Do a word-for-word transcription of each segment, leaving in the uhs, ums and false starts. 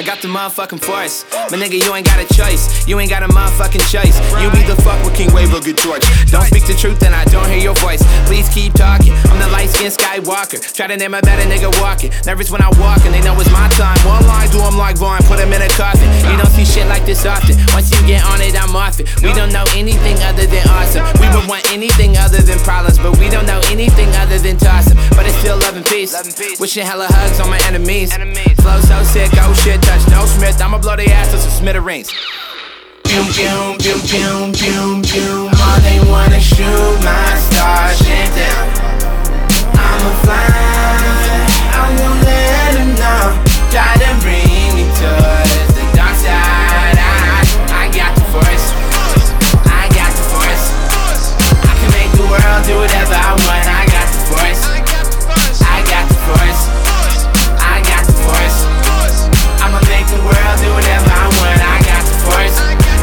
I got the motherfucking force. My nigga, you ain't got a choice. You ain't got a motherfucking choice. You either fuck with King Wave or get torched. Don't speak the truth and I don't hear your voice. Please keep talking. I'm the light-skinned Skywalker. Try to name a better nigga walking. Nervous when I walk and they know it's my time. One line, do them like Vaughn, put him in a coffin. You don't see shit like this often. Once you get on it, I'm off it. We don't know anything other than awesome. We would want anything other than problems, but we don't know anything other than tossing. But it's still love and peace. Wishing hella hugs on my enemies. Flow so sick, oh shit, touch no Smith. I'ma blow their ass to some smithereens. Boom, boom, boom, boom, boom, boom. All they wanna shoot my star shit down. I'ma fly, I won't let them know. Try to bring me towards the dark side. I, I got the force, I got the force. I can make the world do whatever I want. I got the force, I got the force, I got the force. I'ma make the world do whatever I want. I got the force.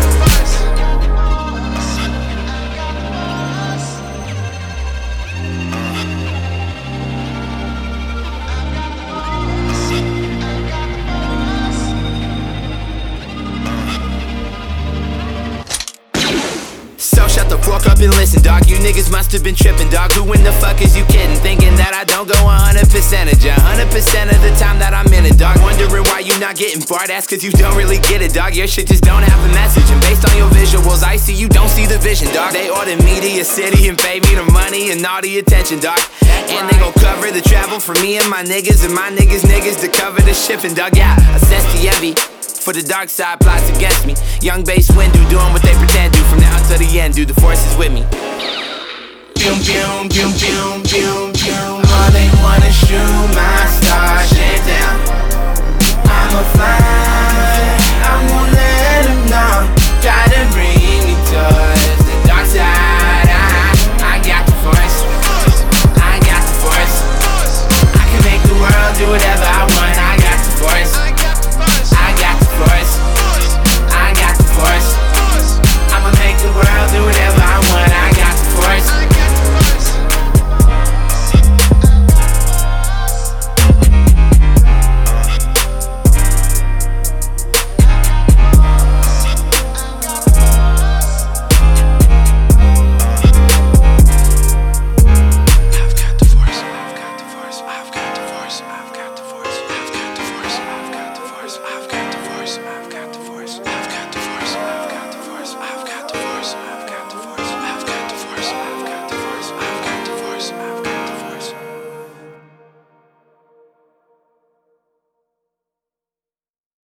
So shut the fuck up and listen, dog. You niggas must have been tripping, dog. Who in the fuck is you kidding? Thinking that I don't go one hundred percent of ya, one hundred percent of the time that I'm in it, dog. Wondering why you not getting far. That's cause you don't really get it, dog. Your shit just don't have a message. And based on your visuals, I see you don't see the vision, dog. They order me to your city and pay me the money and all the attention, dog. And they gon' cover the travel for me and my niggas and my niggas niggas to cover the shipping, dog. Yeah, assess the envy. For the dark side plots against me. Young bass window doing what they pretend do. From now to the end, dude, the force is with me. Boom, boom, boom, boom, boom, boom. All they wanna shoot my star shit down.